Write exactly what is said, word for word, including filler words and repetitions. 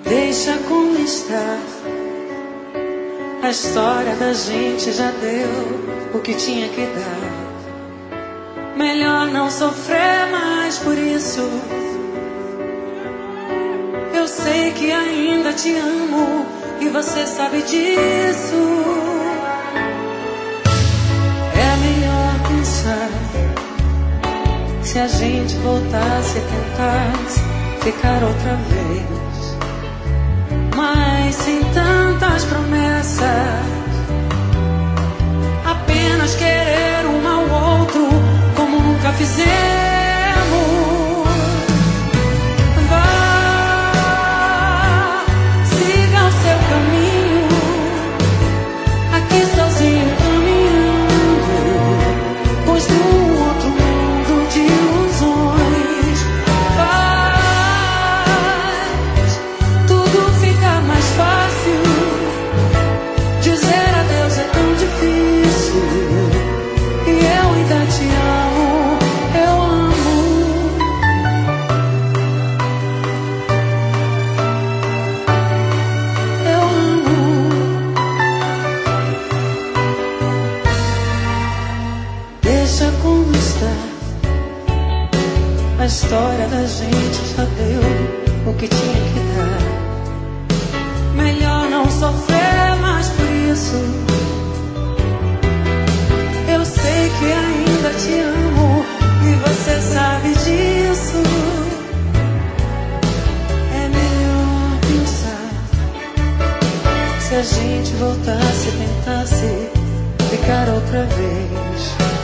Deixa como está. A história da gente já deu o que tinha que dar. Melhor não sofrer mais por isso. Eu sei que ainda te amo e você sabe disso. É melhor pensar. Se a gente voltasse e tentasse ficar outra vez, mas sem tantas promessas, apenas querer um ao outro como nunca fizemos. Vá, siga o seu caminho, aqui sozinho caminhando, pois num outro mundo de ilusões faz tudo ficar mais fácil. Dizer adeus é tão difícil. E eu ainda te amo, eu amo. Eu amo. Deixa como está. A história da gente já deu o que tinha que dar. Melhor não sofrer mais por isso. Eu sei que ainda te amo e você sabe disso. É melhor pensar. Se a gente voltasse e tentasse ficar outra vez,